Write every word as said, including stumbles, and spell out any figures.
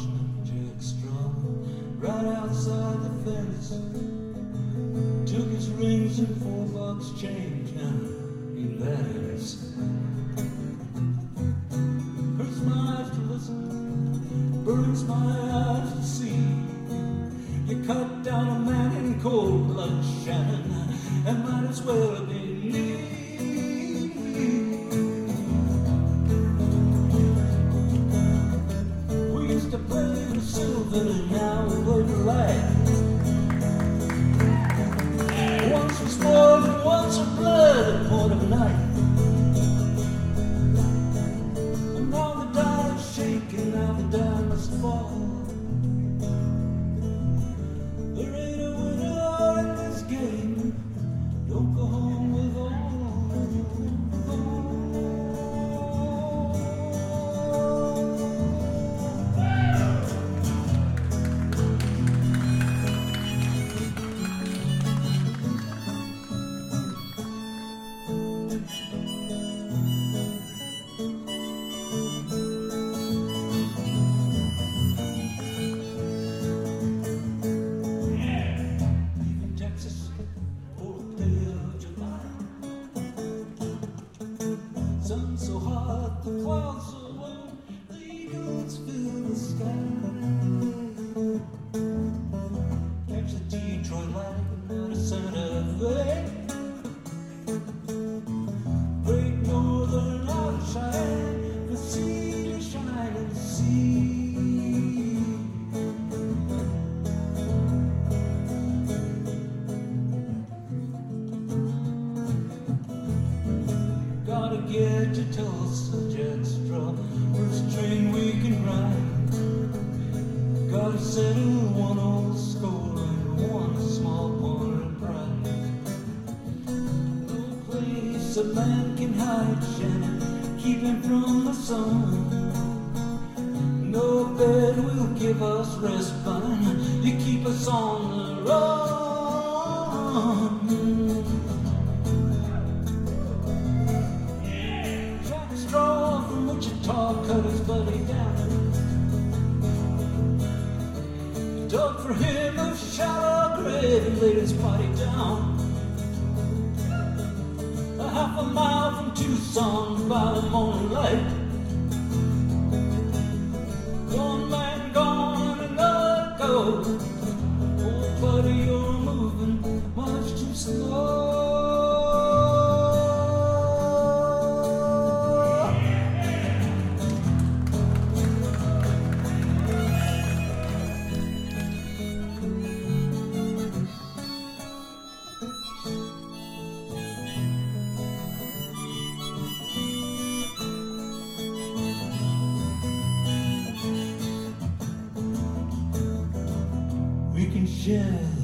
watching Jack Straw right outside the fence. Took his rings and four bucks change, and he vanished. Hurts my eyes to listen, burns my eyes to see. You cut down a man in cold blood, Shannon, and might as well have been me. We used to play with silver, and now we play with light. Once was blood and once was blood at point of night. And now the die is shaking, now the die must fall. There ain't a winner in this game. Don't go home with all. Sun so hot, the clouds so low, the eagles fill the sky. Catch the Detroit lightning out of Santa Fe. Great northern outshine, the sea to shine and see. Gotta get to Tulsa, Jack Straw, first train we can ride. Gotta settle one old score and one small point of pride. No place a man can hide, Shannon, keep him from the sun. No bed will give us respite, you keep us on the run. From Wichita cut his buddy down. Dug for him a shallow grave and laid his body down. A half a mile from Tucson by the morning light. Gone man, gone, and another goes. Oh buddy, you're moving much too slow. We can share